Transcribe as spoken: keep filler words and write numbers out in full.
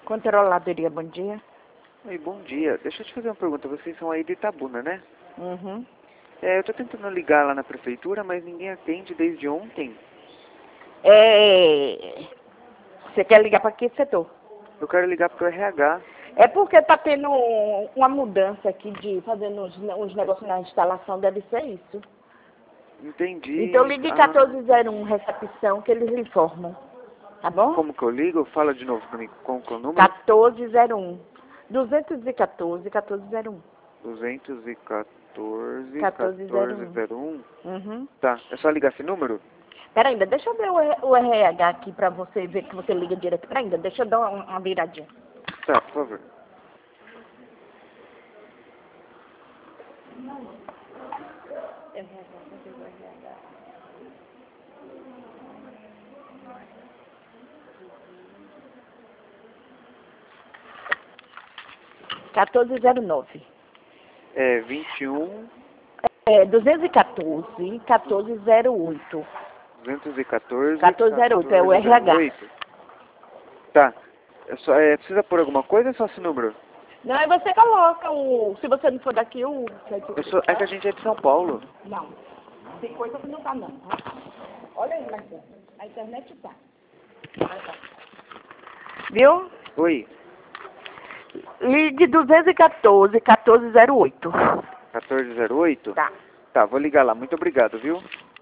Controladoria, bom dia. Oi, bom dia. Deixa eu te fazer uma pergunta. Vocês são aí de Itabuna, né? Uhum. É, eu tô tentando ligar lá na prefeitura, mas ninguém atende desde ontem. É... Você quer ligar para que setor? Eu quero ligar pro R H. É porque tá tendo um- uma mudança aqui de fazendo uns, uns negócios na instalação, deve ser isso. Entendi. Então ligue Ah, quatorze zero um, recepção, que eles informam. Tá bom? como que eu ligo? Fala de novo pra mim. Qual que é o número? quatorze zero um. duzentos e quatorze, quatorze zero um. duzentos e quatorze, quatorze zero quatorze um. zero um. Uhum. Tá, é só ligar esse número? Pera ainda, deixa eu ver o, R- o R H aqui pra você ver que você liga direto. Pera ainda, deixa eu dar uma, uma viradinha. Tá, por favor. quatorze zero nove. É vinte e um, É, duzentos e quatorze, quatorze zero oito. duzentos e quatorze, quatorze zero oito, é o R H. oito. Tá. É só, é, precisa pôr alguma coisa ou é só esse número? Não, aí você coloca o... Se você não for daqui, o... Eu sou, é que a gente é de São Paulo. Não, tem coisa que não tá não, tá? Olha aí, Marcelo. A internet tá. Viu? Oi, Ligue duzentos e quatorze, quatorze zero oito. quatorze zero oito? Tá. Tá, vou ligar lá. Muito obrigado, viu?